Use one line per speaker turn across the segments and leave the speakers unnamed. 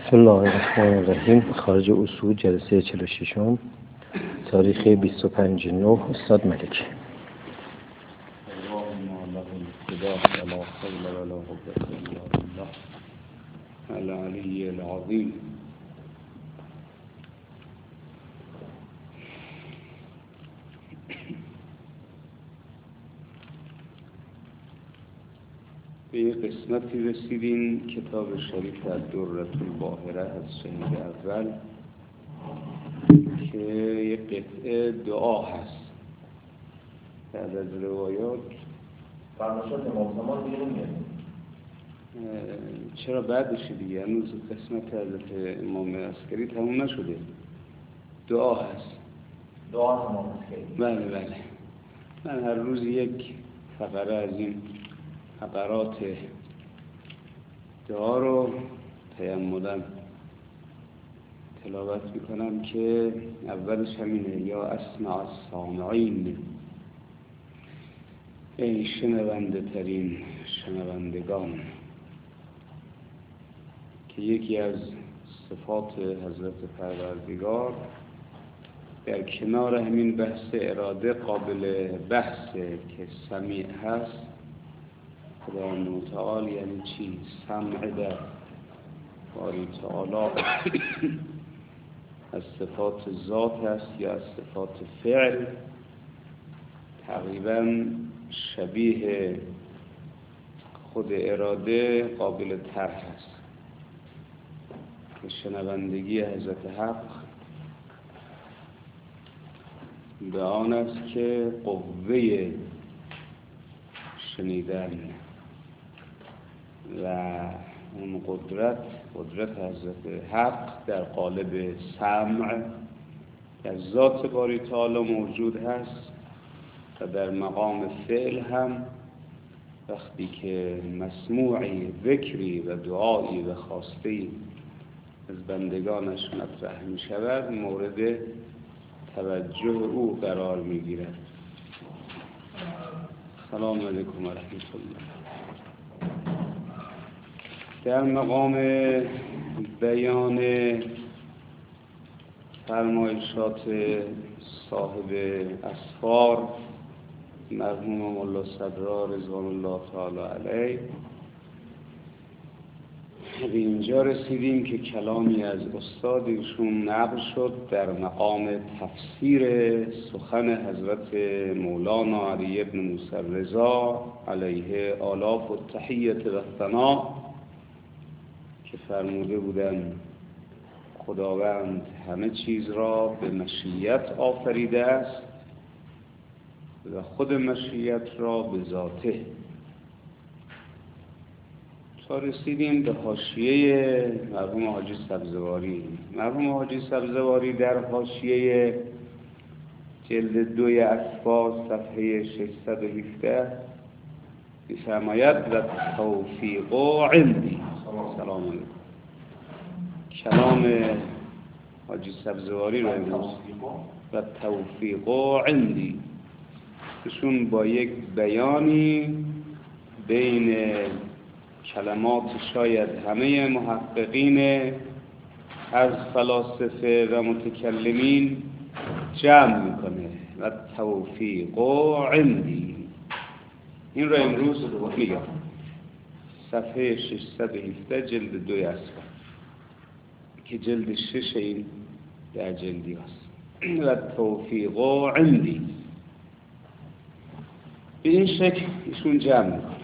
بسم الله الرحمن الرحیم. خارج اصول جلسه 46 تاریخ 25/9 استاد ملکی.
العلی العظیم. به یک قسمتی رسیدیم کتاب شریف الدرة الباهرة از شهید اول که یک قطعه دعا هست. بعد از روایات
فرماشات امام زمان دیگه نمیاد.
چرا بعدش دیگه؟ هنوز قسمت حضرت امام عسکری تموم نشده. دعا هست.
دعا امام عسکری.
بله. من هر روز یک فقره از این فقرات دعا رو تأملاً تلاوت میکنم که اولش همینه: یا اسمع السامعین، ای شنونده ترین شنوندگان، که یکی از صفات حضرت پروردگار در کنار همین بحث اراده قابل بحثه که سمیع هست. خدا متعال یعنی چی؟ سمع در باری تعالی از صفات ذات است یا از صفات فعل؟ تقریبا شبیه خود اراده قابل طرح است که شنوندگی حضرت حق به آن است که قوه شنیدن و اون قدرت حضرت حق در قالب سمع در ذات باری تعالی موجود هست و در مقام فعل هم وقتی که مسموعی، ذکری و دعایی و خواستی از بندگانش مطرح می شود مورد توجه او قرار می گیرد. سلام علیکم و رحمت الله. در مقام بیان فرمایشات صاحب اسفار مرحوم مولا صدرا رضوان الله تعالی علیه به اینجا رسیدیم که کلامی از استاد ایشون نقل شد در مقام تفسیر سخن حضرت مولانا علی ابن موسی رضا علیه آلاف و تحیت و ثنا که فرموده بودند خداوند همه چیز را به مشیت آفریده است و خود مشیت را به ذاته. تا رسیدیم به حاشیه مرحوم حاجی سبزواری. مرحوم حاجی سبزواری در حاشیه جلد 2 اسفار صفحه 617 می‌فرماید و توفیق عندی. سلام علیکم. کلام حاجی سبزواری رو امروز و توفیق عندی ایشون با یک بیانی بین کلمات شاید همه محققین از فلاسفه و متکلمین جمع میکنه و توفیق عندی. این رو امروز میگم. صفحه 617 جلد 2 اسفار که جلد 6 این در جلدی هست. و توفیق عندی به این شکل ایشون جمع میکنه.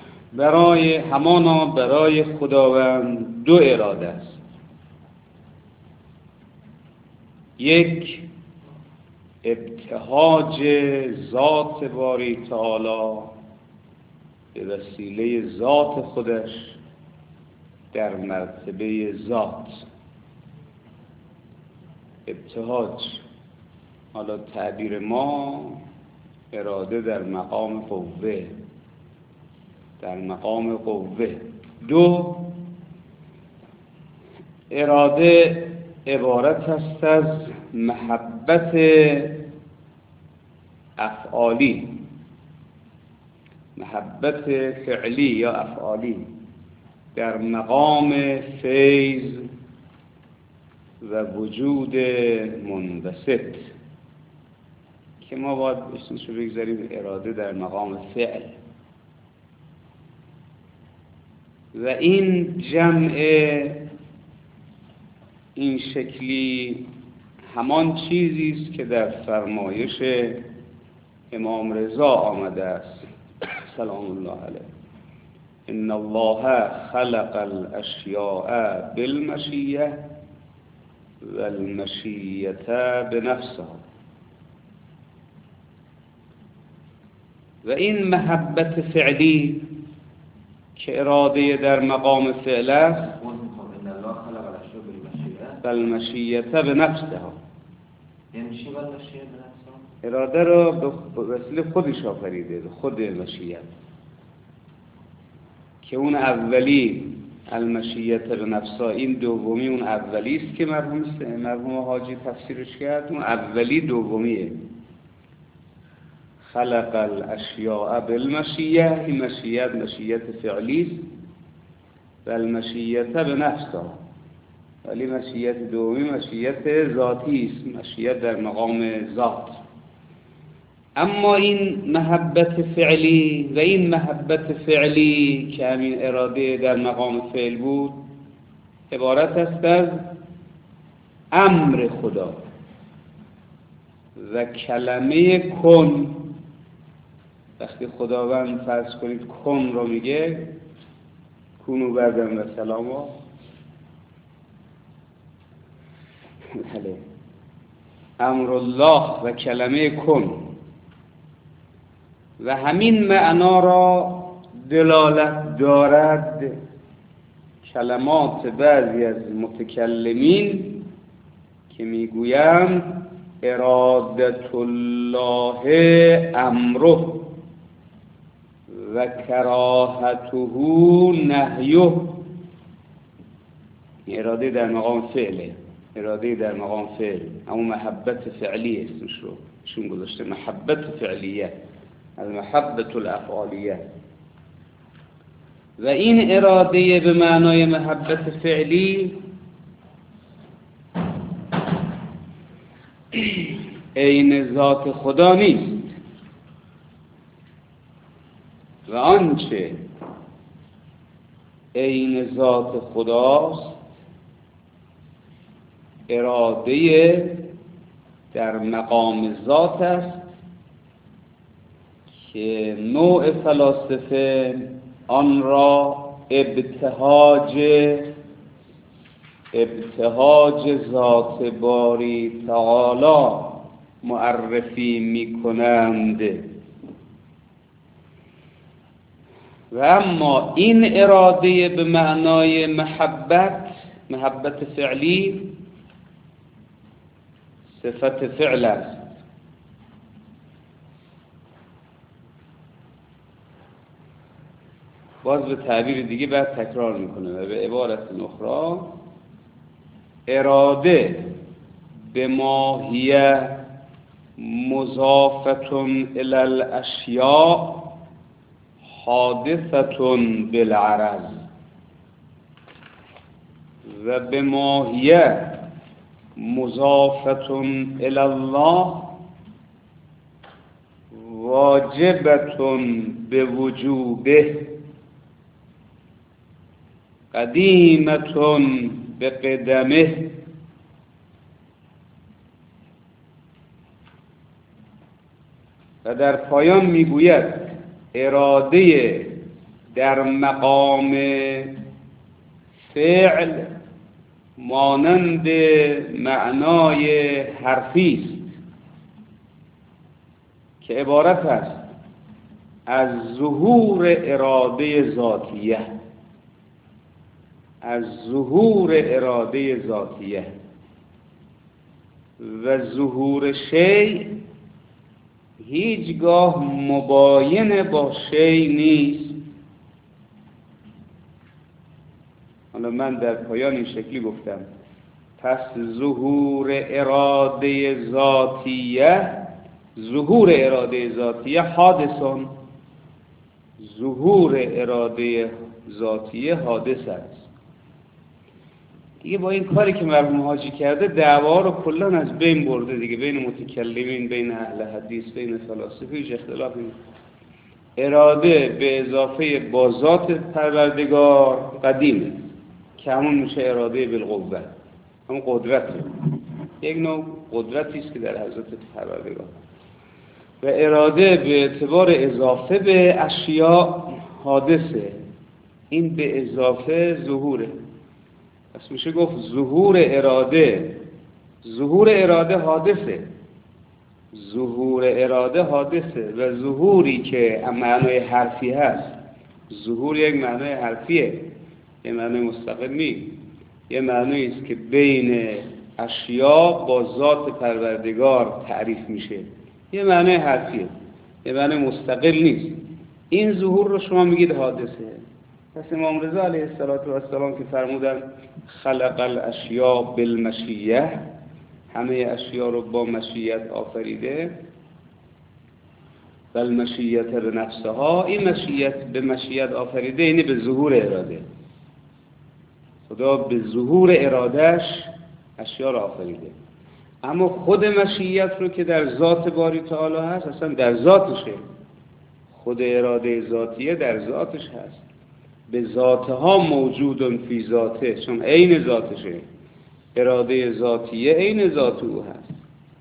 برای خداوند 2 اراده است. یک، ابتهاج ذات باری تعالی به وسیله ذات خودش در مرتبه ذات. ابتهاج، حالا تعبیر ما اراده در مقام قوه. 2، اراده عبارت است از محبت افعالی، محبت فعلی یا افعالی در مقام فیض و وجود منبسط که ما باید اسمشو بگذاریم اراده در مقام فعل. و این جمع این شکلی همان چیزی است که در فرمایش امام رضا آمده است سلام الله علیه: ان الله خلق الاشیاء بالمشیه و المشیه بنفسها. و این محبت فعلی که اراده در مقام فعل است، بالمشیه بنفسها،
یعنی چی بالمشیه بنفسها؟
اراده رو به وسیله خودش آفریده، به خود مشیت، که اون اولی المشیت بنفسها، این دومی اون اولی است که مرحوم حاجی تفسیرش کرد. اون اولی دومیه. خلق الاشیاء بالمشیه، این مشیت فعلی است، و المشیت بنفسها، ولی مشیت دومی مشیت ذاتی است، مشیت در مقام ذات. اما این محبت فعلی و این محبت فعلی که همین اراده در مقام فعل بود، عبارت است از امر خدا و کلمه کن. وقتی خداوند فرض کنید کن رو میگه، کونو بردن و سلاما، بله، امر الله و کلمه کن، و همین معنا را دلالت دارد کلمات بعضی از متکلمین که میگویند ارادت الله امره و کراهته نهیه. اراده در مقام فعله، اراده در مقام فعل، اما محبت فعلی اسمش رو شون گذاشته، محبت فعلیه، المحبت الافعالیه. و این اراده به معنای محبت فعلی عین ذات خدا نیست، و آنچه عین ذات خداست اراده در مقام ذات است که نوع فلاسفه آن را ابتهاج ذات باری تعالی معرفی می کنند. و اما این اراده به معنای محبت فعلی صفت فعل است. باز به تعبیر دیگه بعد تکرار میکنه و به عبارت اخرى اراده به ماهیه مضافتون الی الاشیاء حادثتون بالعرض، و به ماهیه مضافتون الی الله واجبتون به وجوبه قدیمتون به قدمه. و در پایان میگوید اراده در مقام فعل مانند معنای حرفی است که عبارت است از ظهور اراده ذاتیه، از ظهور اراده ذاتیه. و ظهور شیء هیچگاه مباین با شیء نیست. حالا من در پایان این شکلی گفتم پس ظهور اراده ذاتیه حادثون، ظهور اراده ذاتیه حادث است. دیگه با این کاری که مرحوم حاجی کرده دعوا رو کلا از بین برده دیگه، بین متکلمین، بین اهل حدیث، بین فلاسفه هیچ اختلافی نیست. اراده به اضافه با ذات پروردگار قدیمه که همون میشه اراده بالقوه، همون قدرته، یک نوع قدرتی است که در حضرت پروردگار. و اراده به اعتبار اضافه به اشیاء حادثه، این به اضافه ظهوره. پس میشه گفت ظهور اراده حادثه، ظهور اراده حادثه و ظهوری که معنای حرفی هست، ظهور یک معنای حرفیه، یه معنای مستقل نیست، یه معنایی است که بین اشیاء با ذات پروردگار تعریف میشه، یه معنای حرفیه، یه معنای مستقل نیست. این ظهور رو شما میگید حادثه. پس امام رضا علیه السلام که فرمودن خلق الاشیاء بالمشیه، همه اشیاء رو با مشیت آفریده، بل مشیت به نفسها، این مشیت به مشیت آفریده یعنی به ظهور اراده. خدا به ظهور ارادهش اشیاء رو آفریده، اما خود مشیت رو که در ذات باری تعالی هست، اصلا در ذاتشه، خود اراده ذاتیه در ذاتش هست، به ذاتها موجود فی ذاته، چون عین ذاتشه، اراده ذاتیه عین ذات او هست.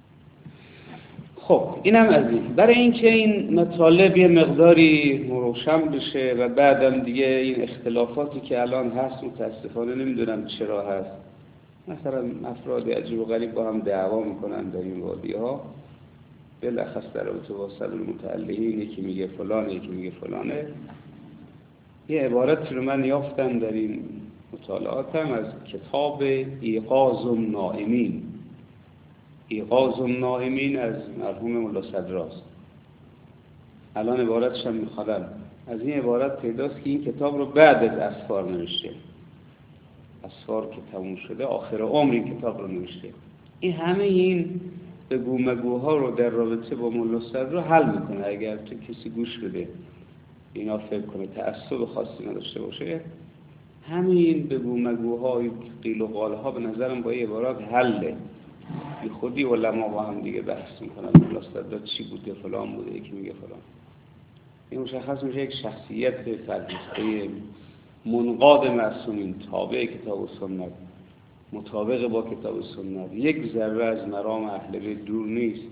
خب اینم از این. برای اینکه این مطالب یه مقداری روشن بشه و بعدم دیگه این اختلافاتی که الان هست متاسفانه نمیدونم چرا هست، مثلا افراد عجیب و غریب با هم دعوا میکنن در این وادی ها، بالاخص در رابطه با صدر المتعلقین، یکی میگه فلانه یکی میگه فلانه. یه عبارتی رو من یافتم در این مطالعاتم از کتاب ایقاظ النائمین. ایقاظ النائمین از مرحوم ملا صدراست. الان عبارتش هم میخوادم. از این عبارت پیداست که این کتاب رو بعد از اسفار نوشته. اسفار که تموم شده آخر عمر این کتاب رو نوشته. این همه این بگو مگوها رو در رابطه با ملا صدرا حل میکنه. اگر تو کسی گوش بده اینا فکر کنه تعصب خاصی نداشته باشه، همین بگو مگوهای قیل و قالها به نظرم با این عبارات حله. بی خودی علما با هم دیگه بحث میکنن ملا صدرا چی بوده، فلان بوده، یکی میگه فلان. این مشخص میشه یک شخصیت فرهیخته منقاد معصومین، تابع کتاب و سنت، مطابق با کتاب و سنت، یک ذره از مرام اهل بیت دور نیست،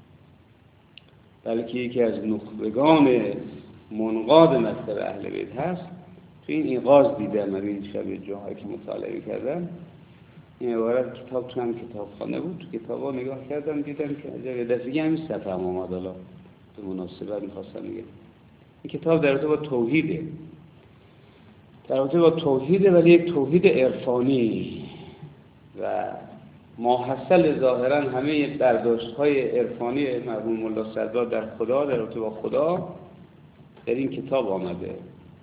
بلکه یکی از نخبگان منقاد مکتب اهل بیت هست. تو این ایقاظ دیدم من این شب جاهایی که مطالعه کردم، این عبارت کتاب تو هم کتابخانه بود، تو کتابا نگاه کردم دیدم که یه دفعه همین صفحه هم اومد. حالا به مناسبت می‌خواستم بگم این کتاب در رابطه با توحیده، در رابطه با توحیده، ولی یک توحید عرفانی و ماحصل ظاهرا همه برداشت‌های عرفانی مرحوم ملا صدرا در خدا، در رابطه با خدا در این کتاب آمده.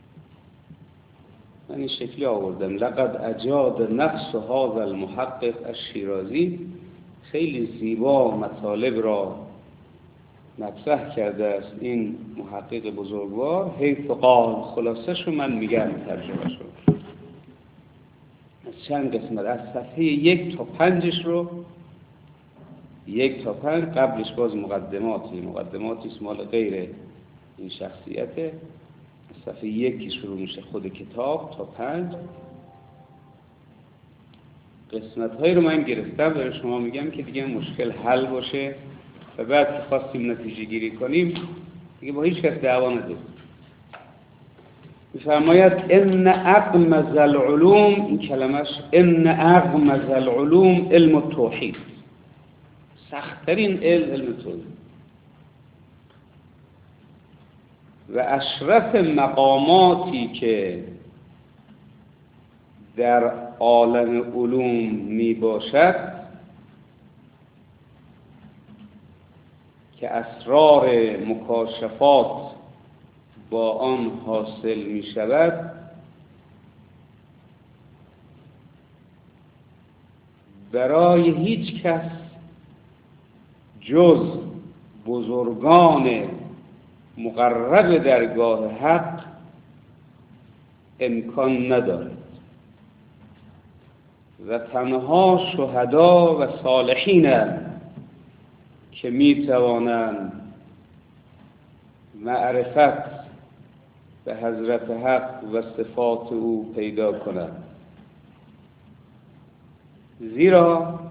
من این شکلی آوردم: لقد اجاد نفس هذا المحقق الشیرازی، خیلی زیبا مطالب را مطرح کرده است این محقق بزرگوار. حیث قال، خلاصش رو من میگم ترجمه شد از چند قسمت، از صفحه 1 تا 5 رو، 1 تا 5 قبلش باز مقدماتی است مال غیر این شخصیته. صفحه 1 که شروع میشه خود کتاب تا 5 قسمت هایی رو من گرفتم برای شما میگم که دیگه مشکل حل باشه و بعد که خواستیم نتیجه گیری کنیم دیگه با هیچ کس دعوا نداریم. میفرماید ان اغمض العلوم، این کلمش ان اغمض العلوم علم التوحید، سخت‌ترین علم توحید و اشرف مقاماتی که در عالم علوم می باشد که اسرار مکاشفات با آن حاصل می شود، برای هیچ کس جز بزرگان مقرب درگاه حق امکان ندارد. و تنها شهدا و صالحین که می توانند معرفت به حضرت حق و صفات او پیدا کنند. زیرا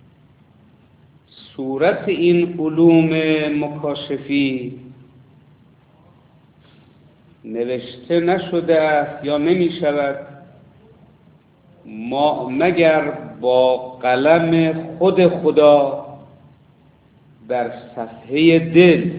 صورت این علوم مکاشفی نوشته نشده است یا نمی شود مگر با قلم خود خدا بر صفحه دل.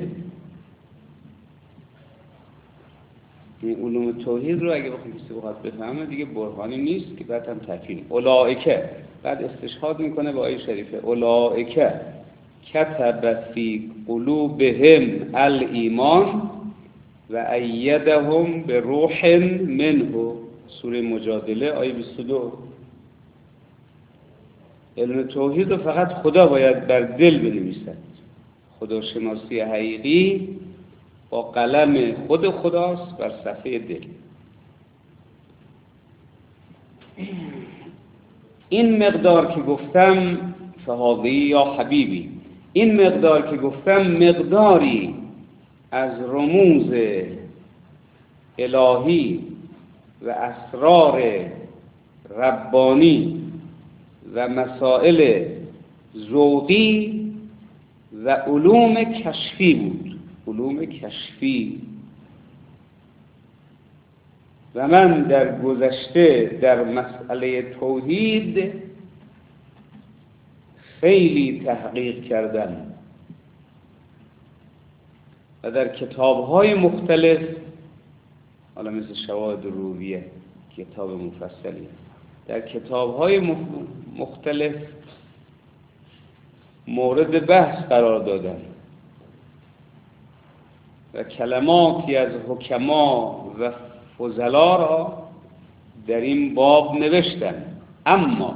این علوم توحید رو اگه بخوام کسی بخواد بفهمه دیگه برهانی نیست که بعد هم تکفیر. اولائکه بعد استشهاد میکنه با آیه شریفه اولائکه کتب فی قلوبهم الایمان و ایدهم به روح منه. سوره مجادله آیه 22. علم توحید رو فقط خدا باید بر دل بنویسد. خداشناسی حقیقی با قلم خود خداست بر صفحه دل. این مقدار که گفتم فهاذی یا حبیبی، این مقدار که گفتم مقداری از رموز الهی و اسرار ربانی و مسائل ذوقی و علوم کشفی بود. علوم کشفی. و من در گذشته در مسئله توحید خیلی تحقیق کردم و در کتاب‌های مختلف، حالا مثل شواهد روحیه کتاب مفصلی، در کتاب‌های مختلف مورد بحث قرار دادم و کلماتی از حکما و فضلا را در این باب نوشتم. اما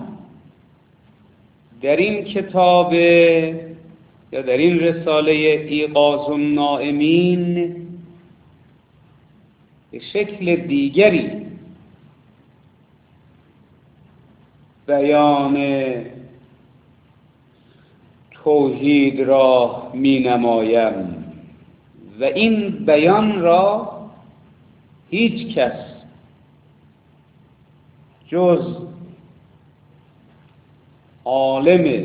در این کتاب یا در این رساله ایقاظ النائمین به شکل دیگری بیان توحید را می نمایم و این بیان را هیچ کس جز عالم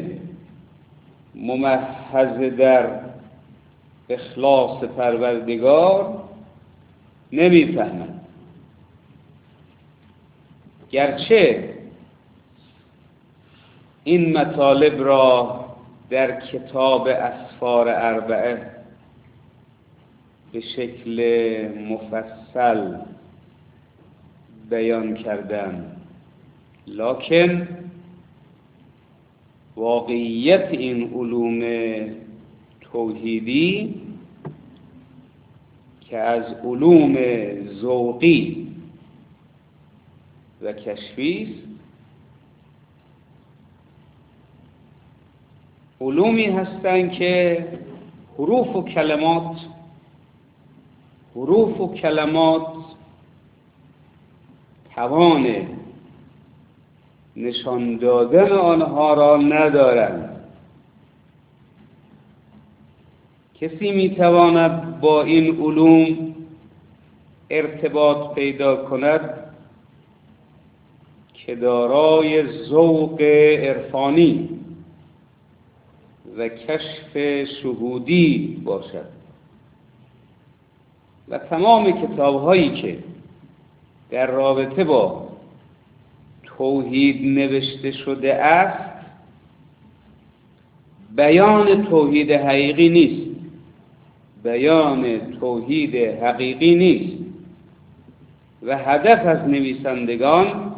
ممحض در اخلاص پروردگار نمی‌فهمد. گرچه این مطالب را در کتاب اسفار اربعه به شکل مفصل بیان کردم، لکن واقعیت این علوم توحیدی که از علوم ذوقی و کشفی است، علومی هستند که حروف و کلمات توان نشان دادن آنها را ندارند. کسی میتواند با این علوم ارتباط پیدا کند که دارای ذوق عرفانی و کشف شهودی باشد و تمام کتاب‌هایی که در رابطه با توحید نوشته شده است بیان توحید حقیقی نیست. بیان توحید حقیقی نیست و هدف از نویسندگان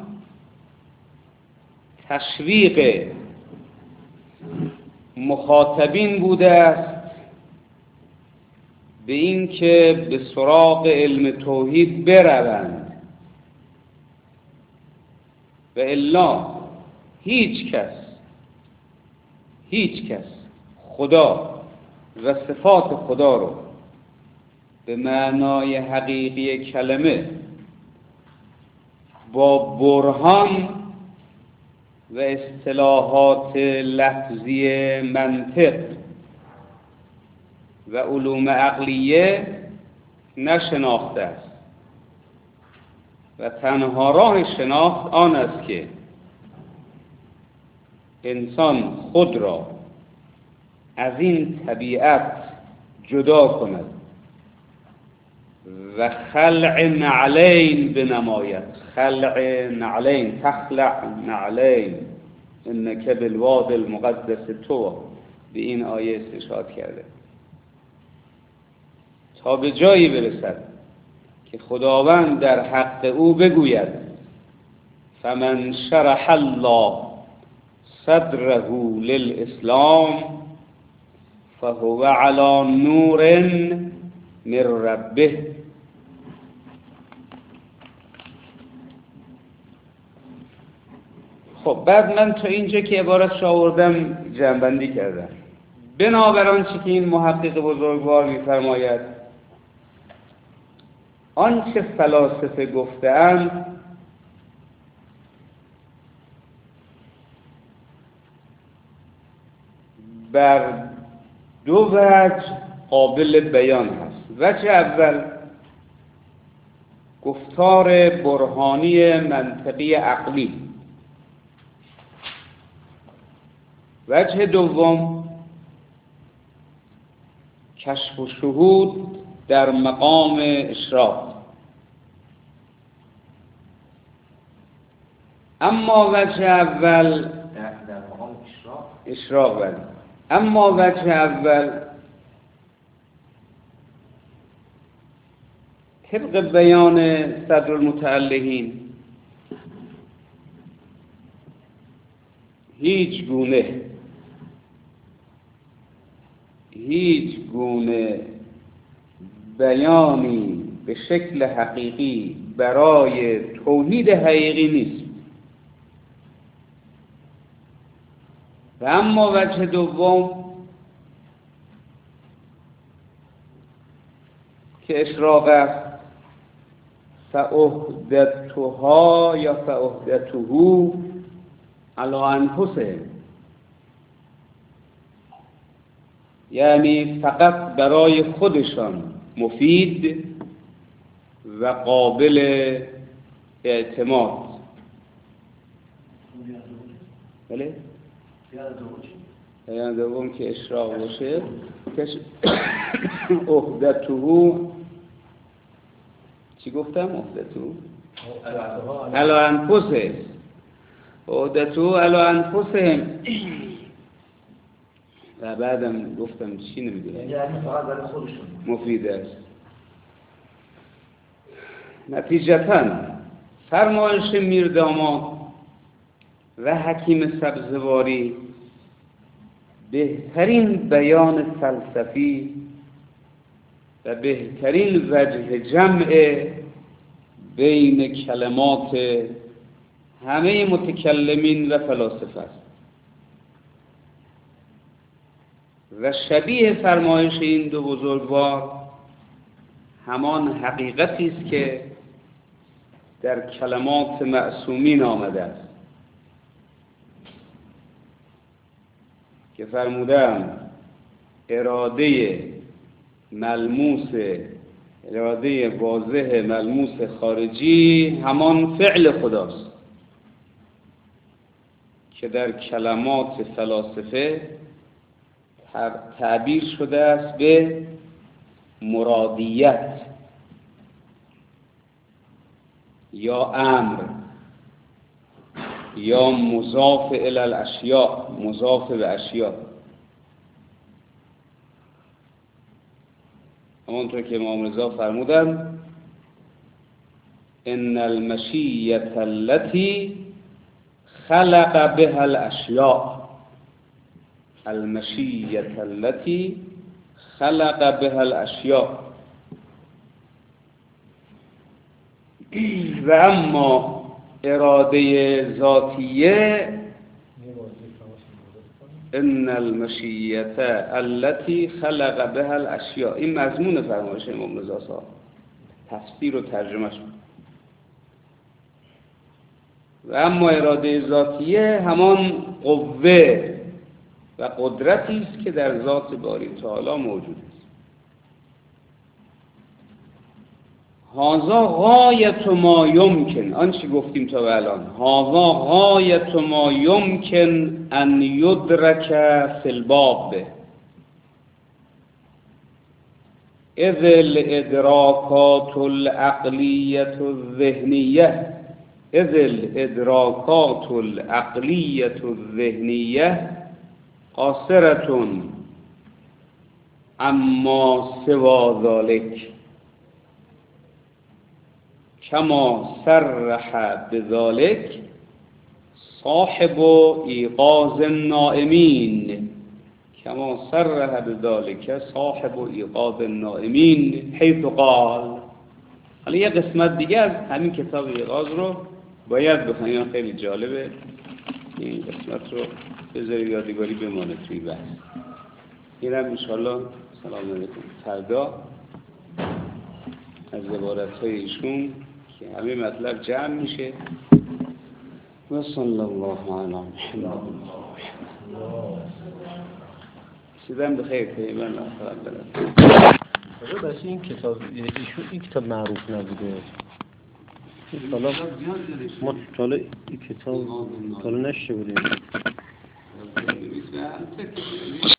تشویق مخاطبین بوده است به این که به سراغ علم توحید بروند و الا هیچ کس خدا و صفات خدا رو به معنای حقیقی کلمه با برهان و اصطلاحات لفظی منطق و علوم عقلیه نشناخته است و تنها راه شناخت آن است که انسان خود را از این طبیعت جدا کند و خلع نعلین بنماید. خلع نعلین، تخلع نعلین انک بالواد المقدس طوی، به این آیه استشهاد کرده تا به جایی برسد که خداوند در حق او بگوید فمن شرح الله صدره للاسلام فهو علی نور من ربه. خب بعد من تا اینجا که عبارتش آوردم جمع‌بندی کردم. بنابر آنچه که این محقق بزرگوار می‌فرماید، آنچه فلاسفه گفته‌اند بر دو وجه قابل بیان هست. وجه اول گفتار برهانی منطقی عقلی، وجه دوم کشف و شهود در مقام اشراق. اما وجه اول
در مقام
اشراق ولی اما وجه اول طبق بیان صدر المتعلهین هیچ گونه بیانی به شکل حقیقی برای توحید حقیقی نیست. و اما وجه دوم که اشراق است، فاحدثها یا فاحدثه علی انفسهم، یعنی فقط برای خودشان مفید و قابل اعتماد. بله؟ بیان دوم که اشراق باشه، احدثه چی گفتم؟ احدثه علی انفسهم، احدثه علی انفسهم. و بعدم گفتم چی نمیدونم،
یعنی فقط برای خودشون
مفید است. نتیجتاً فرمایش میرداماد و حکیم سبزواری بهترین بیان فلسفی و بهترین وجه جمع بین کلمات همه متکلمین و فلاسفه است و شبیه فرمایش این دو بزرگوار همان حقیقتی است که در کلمات معصومین آمده است که فرمودند اراده واضح ملموس خارجی همان فعل خداست که در کلمات فلاسفه تعبیر شده است به مرادیت یا امر یا مضاف الی الاشیاء، مضاف به اشیاء. همانطور که امام رضا فرمودند ان المشیة التي خلق بها الاشیاء، المشیة التي خلق بها الاشیاء. و اما اراده ذاتیه ان المشیة التي خلق بها الاشیاء. این مضمون فرمایش امام رضا صاحب، تفسیر و ترجمه شد. و اما اراده ذاتیه همان قوه و قدرتی است که در ذات باری تعالی موجود است. هذا غایت ما یمکن، آنچه گفتیم تا به الان، هذا غایت ما یمکن ان یدرک فی الباب، اذ الادراکات العقلیة الذهنیه، اذ الادراکات العقلیة الذهنیه قاصرة اما سوى ذلك کما صرح بذلك صاحب ایقاظ النائمین، کما صرح بذلك صاحب ایقاظ النائمین حیث قال. حالا یه قسمت دیگه از همین کتاب ایقاظ رو باید بخونیم، خیلی جالبه، این قسمت رو بذاری یادگاری بمانه توی بحث. اینم انشاءالله سلام علیکم فردا از عبارت‌های ایشون که همه مطلب جمع میشه. و صلی الله علی محمد. سیدم بخیر پیمان آخر بلد.
بس این کتاب ایشون این کتاب معروف نبوده. حالا ما حالا این کتاب حالا نشته بودیم.